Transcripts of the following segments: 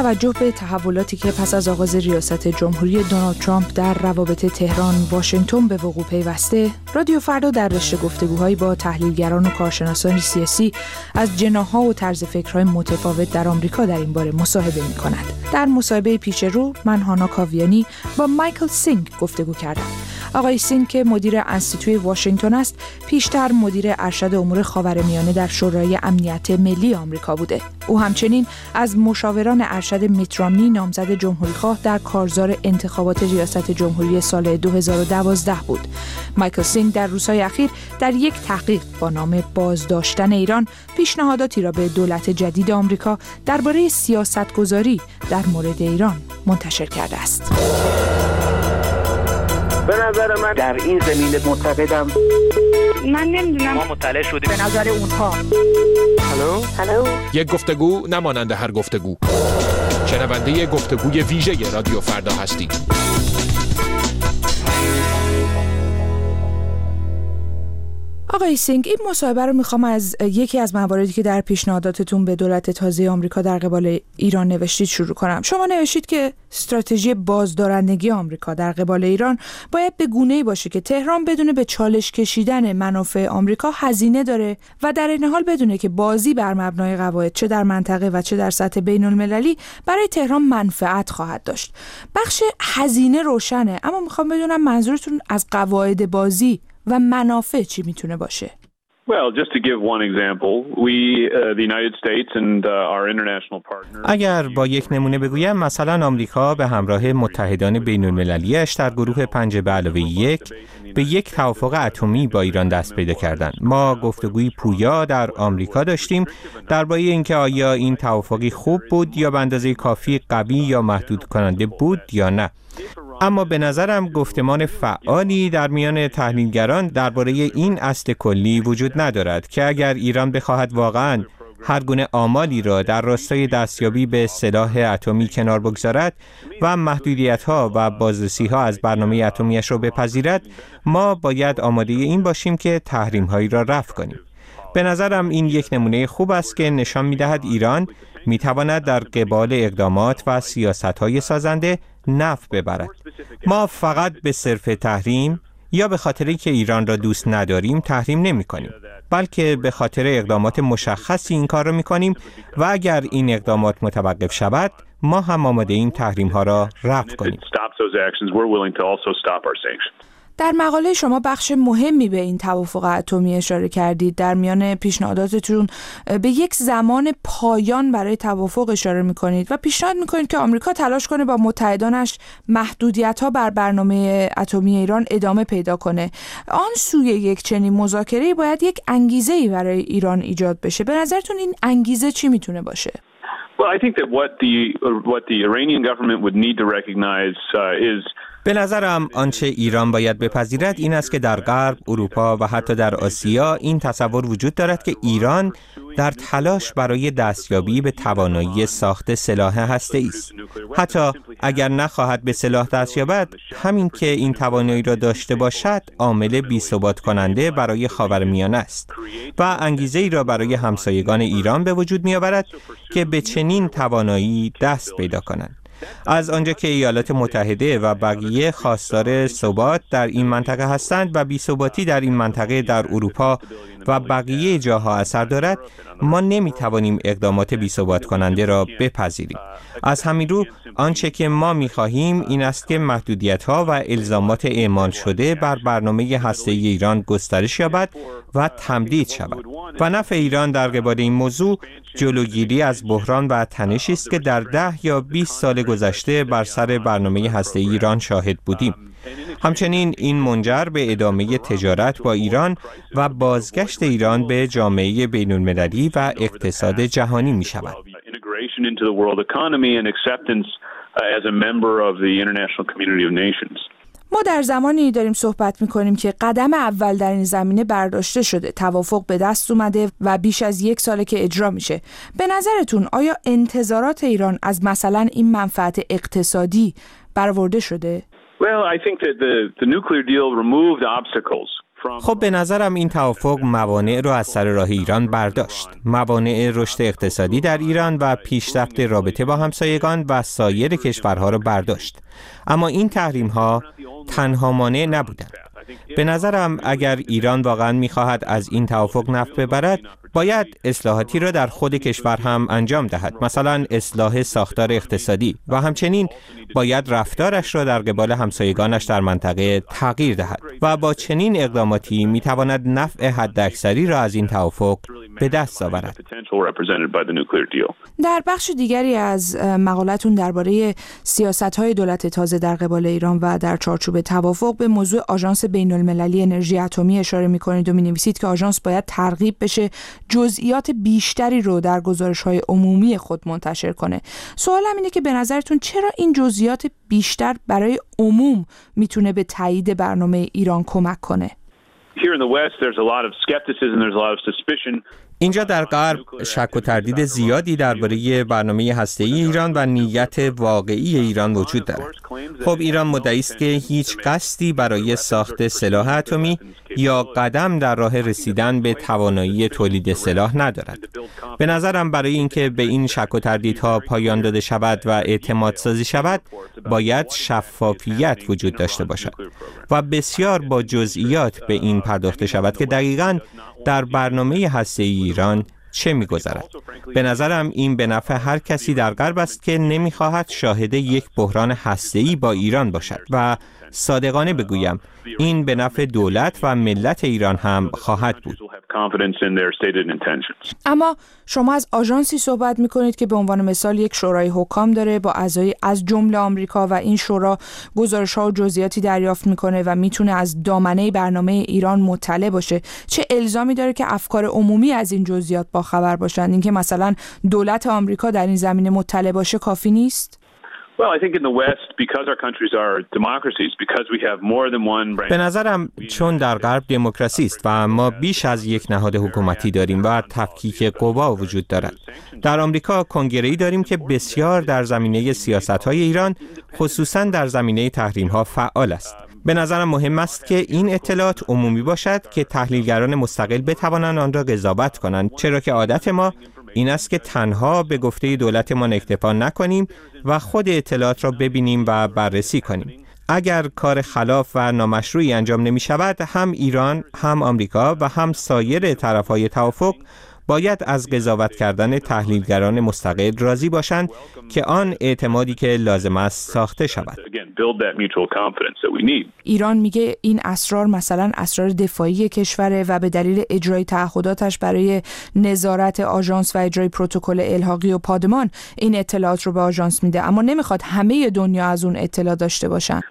توجه به تحولاتی که پس از آغاز ریاست جمهوری دونالد ترامپ در روابط تهران واشنگتن به وقوع پیوسته، رادیو فردا در رشته گفتگوهایی با تحلیلگران و کارشناسان سیاسی از جناح‌ها و طرز فکرهای متفاوت در آمریکا در این باره مصاحبه می‌کند. در مصاحبه پیش رو من هانا کاویانی با مایکل سینگ گفتگو کردم. آقای سینگ که مدیر انستیتوی واشنگتن است، پیشتر مدیر ارشد امور خاورمیانه در شورای امنیت ملی آمریکا بوده. او همچنین از مشاوران ارشد میت رامنی نامزد جمهوریخواه در کارزار انتخابات ریاست جمهوری سال 2012 بود. مایکل سینگ در روزهای اخیر در یک تحقیق با نام بازداشتن ایران پیشنهاداتی را به دولت جدید آمریکا درباره سیاستگذاری در مورد ایران منتشر کرده است. به نظر من در این زمینه معتقدم من نمیدونم، ما مطلع شدیم به نظر اونها. هلو یک گفتگو نمانند هر گفتگو. شنونده گفتگوی ویژه رادیو فردا هستید. آقای سینگ، این مصاحبه رو میخوام از یکی از مواردی که در پیشنهاداتتون به دولت تازه آمریکا در قبال ایران نوشتید شروع کنم. شما نوشتید که استراتژی بازدارندگی آمریکا در قبال ایران باید به گونه‌ای باشه که تهران بدونه به چالش کشیدن منافع آمریکا هزینه داره و در این حال بدونه که بازی بر مبنای قواعد چه در منطقه و چه در سطح بین‌المللی برای تهران منفعت خواهد داشت. بخش هزینه روشنه، اما میخوام بدونم منظورتون از قواعد بازی و منافع چی میتونه باشه؟ Well, just to give one example, the United States and our international partners. اگر با یک نمونه بگویم، مثلا آمریکا به همراه متحدان بین‌المللی‌اش در گروه 5+1 به یک توافق اتمی با ایران دست پیدا کردند. ما گفتگوی پویا در آمریکا داشتیم درباره اینکه آیا این توافقی خوب بود یا به اندازه کافی قوی یا محدود کننده بود یا نه. اما به نظرم گفتمان فعالی در میان تحلیلگران درباره این اصل کلی وجود ندارد که اگر ایران بخواهد واقعاً هر گونه آمالی را در راستای دستیابی به سلاح اتمی کنار بگذارد و محدودیت‌ها و بازرسی‌ها از برنامه اتمیش را بپذیرد، ما باید آماده این باشیم که تحریم‌هایی را رفع کنیم. به نظرم این یک نمونه خوب است که نشان می‌دهد ایران می‌تواند در قبال اقدامات و سیاست‌های سازنده نفع ببرد. ما فقط به صرف تحریم یا به خاطری که ایران را دوست نداریم تحریم نمی‌کنیم، بلکه به خاطر اقدامات مشخصی این کار را می‌کنیم و اگر این اقدامات متوقف شود، ما هم آماده این تحریم‌ها را رفع کنیم. در مقاله شما بخش مهمی به این توافق اتمی اشاره کردید. در میان پیشنهاداتتون به یک زمان پایان برای توافق اشاره می‌کنید و پیشنهاد می‌کنید که آمریکا تلاش کنه با متحدانش محدودیت‌ها بر برنامه اتمی ایران ادامه پیدا کنه. آن سوی یک چنین مذاکره‌ای باید یک انگیزه‌ای برای ایران ایجاد بشه. به نظرتون این انگیزه چی میتونه باشه؟ Well, I think that what the Iranian government would need to recognize is به نظرم آنچه ایران باید بپذیرد این است که در غرب، اروپا و حتی در آسیا این تصور وجود دارد که ایران در تلاش برای دستیابی به توانایی ساخت سلاح هسته‌ای است. حتی اگر نخواهد به سلاح دست یابد، همین که این توانایی را داشته باشد عامل بی‌ثبات کننده برای خاورمیانه است و انگیزه‌ای را برای همسایگان ایران به وجود می‌آورد که به چنین توانایی دست پیدا کنند. از آنجا که ایالات متحده و بقیه خواستار ثبات در این منطقه هستند و بی‌ثباتی در این منطقه در اروپا و بقیه جاها اثر دارد، ما نمی‌توانیم اقدامات بی‌ثبات کننده را بپذیریم. از همین رو آنچه که ما می‌خواهیم این است که محدودیت‌ها و الزامات اعمال شده بر برنامه هسته‌ای ایران گسترش یابد و تمدید شود و نفع ایران در قبال این موضوع جلوگیری از بحران و تنشی است که در 10 یا 20 سال گذشته بر سر برنامه هسته‌ای ایران شاهد بودیم. همچنین این منجر به ادامه تجارت با ایران و بازگشت ایران به جامعه بین‌المللی و اقتصاد جهانی می شود. ما در زمانی داریم صحبت می‌کنیم که قدم اول در این زمینه برداشته شده، توافق به دست اومده و بیش از 1 ساله که اجرا میشه. به نظرتون آیا انتظارات ایران از مثلا این منفعت اقتصادی برآورده شده؟ Well, I think that the nuclear deal removed obstacles خب به نظرم این توافق موانع رو از سر راه ایران برداشت. موانع رشد اقتصادی در ایران و پیشرفت رابطه با همسایگان و سایر کشورها رو برداشت. اما این تحریم‌ها تنها مانع نبودند. به نظرم اگر ایران واقعا می‌خواهد از این توافق نفع ببرد، باید اصلاحاتی را در خود کشور هم انجام دهد، مثلا اصلاح ساختار اقتصادی، و همچنین باید رفتارش را در قبال همسایگانش در منطقه تغییر دهد و با چنین اقداماتی می‌تواند نفع حداکثری را از این توافق به دست آورد. در بخش دیگری از مقالتون درباره سیاست‌های دولت تازه در قبال ایران و در چارچوب توافق به موضوع آژانس بین‌المللی انرژی اتمی اشاره می‌کنید و می‌نویسید که آژانس باید ترغیب بشه جزئیات بیشتری رو در گزارش‌های عمومی خود منتشر کنه. سوالم اینه که به نظرتون چرا این جزئیات بیشتر برای عموم میتونه به تایید برنامه ایران کمک کنه؟ اینجا در غرب شک و تردید زیادی درباره برنامه هسته‌ای ایران و نیت واقعی ایران وجود دارد. خب ایران مدعی است که هیچ قصدی برای ساخت سلاح اتمی یا قدم در راه رسیدن به توانایی تولید سلاح ندارد. به نظرم برای اینکه به این شک و تردیدها پایان داده شود و اعتماد سازی شود، باید شفافیت وجود داشته باشد و بسیار با جزئیات به این پرداخته شود که دقیقاً در برنامه هسته‌ای ایران چه می‌گذرد. به نظرم این به نفع هر کسی در غرب است که نمی‌خواهد شاهد یک بحران هسته‌ای با ایران باشد و صادقانه بگویم این به نفع دولت و ملت ایران هم خواهد بود. اما شما از آژانسی صحبت می‌کنید که به عنوان مثال یک شورای حکام داره با اعضای از جمله آمریکا و این شورا گزارش‌ها و جزئیاتی دریافت می‌کنه و می‌تونه از دامنه برنامه ایران مطلع باشه. چه الزامی داره که افکار عمومی از این جزئیات باخبر باشن؟ اینکه مثلا دولت آمریکا در این زمینه مطلع باشه کافی نیست؟ به نظرم چون در غرب دموکراسی است و ما بیش از یک نهاد حکومتی داریم و تفکیک قوا وجود دارد. در آمریکا کنگره‌ای داریم که بسیار در زمینه سیاست‌های ایران، خصوصاً در زمینه تحریم‌ها فعال است. به نظرم مهم است که این اطلاعات عمومی باشد که تحلیلگران مستقل بتوانند آن را قضاوت کنند، چرا که عادت ما این است که تنها به گفته دولتمان اکتفا نکنیم و خود اطلاعات را ببینیم و بررسی کنیم. اگر کار خلاف و نامشروعی انجام نمی شود، هم ایران، هم آمریکا و هم سایر طرفهای توافق باید از قضاوت کردن تحلیلگران مستقل راضی باشند که آن اعتمادی که لازم است ساخته شود. ایران میگه این اسرار مثلا اسرار دفاعی کشوره و به دلیل اجرای تعهداتش برای نظارت آژانس و اجرای پروتکل الحاقی و پادمان این اطلاعات رو به آژانس میده، اما نمیخواد همه دنیا از اون اطلاع داشته باشن.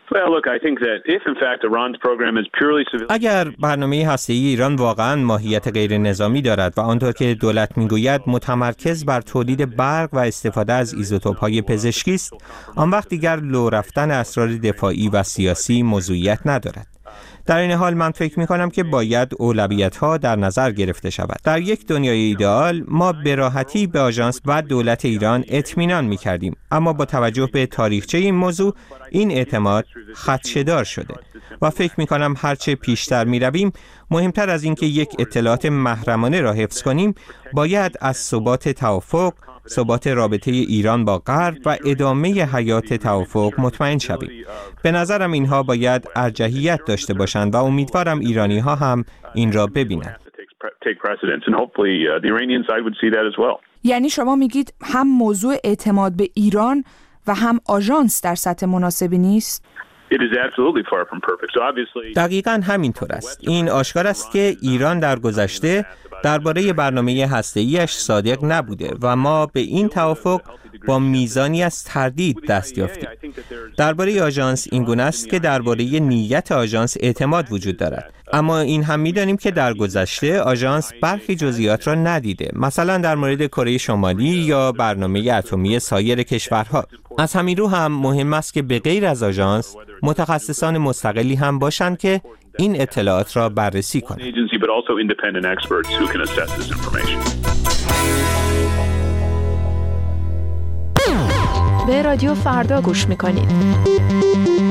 اگر برنامه هسته‌ای ایران واقعا ماهیت غیر نظامی دارد و آنطور که دولت میگوید متمرکز بر تولید برق و استفاده از ایزوتوپ‌های پزشکی است، آن وقت دیگر لو رفتن اسرار دفاعی و سیاسی موضوعیت ندارد. در این حال من فکر می‌کنم که باید اولویت‌ها در نظر گرفته شود. در یک دنیای ایدئال ما به راحتی به آژانس و دولت ایران اطمینان می‌کردیم، اما با توجه به تاریخچه این موضوع این اعتماد خدشه‌دار شده و فکر می‌کنم هرچه پیشتر می‌رویم مهمتر از اینکه یک اطلاعات محرمانه را حفظ کنیم، باید از ثبات توافق، ثبات رابطه ایران با غرب و ادامه حیات توافق مطمئن شویم. به نظرم اینها باید ارجحیت داشته باشند و امیدوارم ایرانی‌ها هم این را ببینند. یعنی شما میگید هم موضوع اعتماد به ایران و هم آژانس در سطح مناسبی نیست؟ دقیقاً همینطور است. این آشکار است که ایران در گذشته درباره برنامه هسته‌ایش صادق نبوده و ما به این توافق با میزانی از تردید دست یافتیم. درباره آژانس این گونه است که درباره نیت آژانس اعتماد وجود دارد، اما این هم می‌دانیم که در گذشته آژانس برخی جزئیات را ندیده، مثلا در مورد کره شمالی یا برنامه اتمی سایر کشورها. از همین رو هم مهم است که به غیر از آژانس متخصصان مستقلی هم باشند که این اطلاعات را بررسی کنند. به رادیو فردا گوش می‌کنید.